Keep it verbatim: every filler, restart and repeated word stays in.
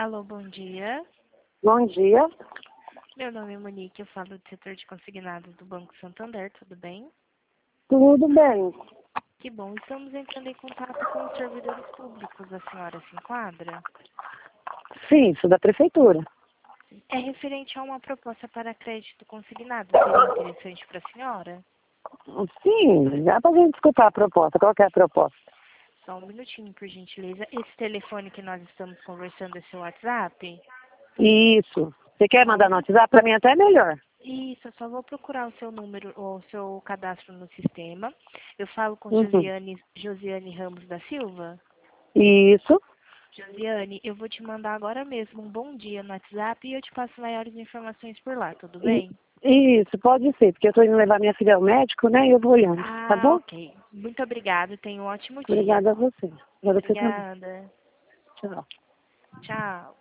Alô, bom dia. Bom dia. Meu nome é Monique, eu falo do setor de consignados do Banco Santander, tudo bem? Tudo bem? Que bom, estamos entrando em contato com os servidores públicos, a senhora se enquadra? Sim, sou da prefeitura. É referente a uma proposta para crédito consignado, seria interessante para a senhora? Sim, dá pra gente escutar a proposta. Qual que é a proposta? Só um minutinho, por gentileza. Esse telefone que nós estamos conversando é seu WhatsApp? Isso. Você quer Só mandar no um... WhatsApp? Pra mim até é melhor. Isso, eu só vou procurar o seu número, ou o seu cadastro no sistema. Eu falo com Uhum. Josiane, Josiane Ramos da Silva. Isso. Josiane, eu vou te mandar agora mesmo um bom dia no WhatsApp e eu te passo maiores informações por lá, tudo I- bem? Isso, pode ser, porque eu tô indo levar minha filha ao médico, né? E eu vou olhando, tá Ah, bom? ok. Muito obrigada, tenha um ótimo dia. Obrigada a você. Pra você também. Obrigada. Tchau. Tchau.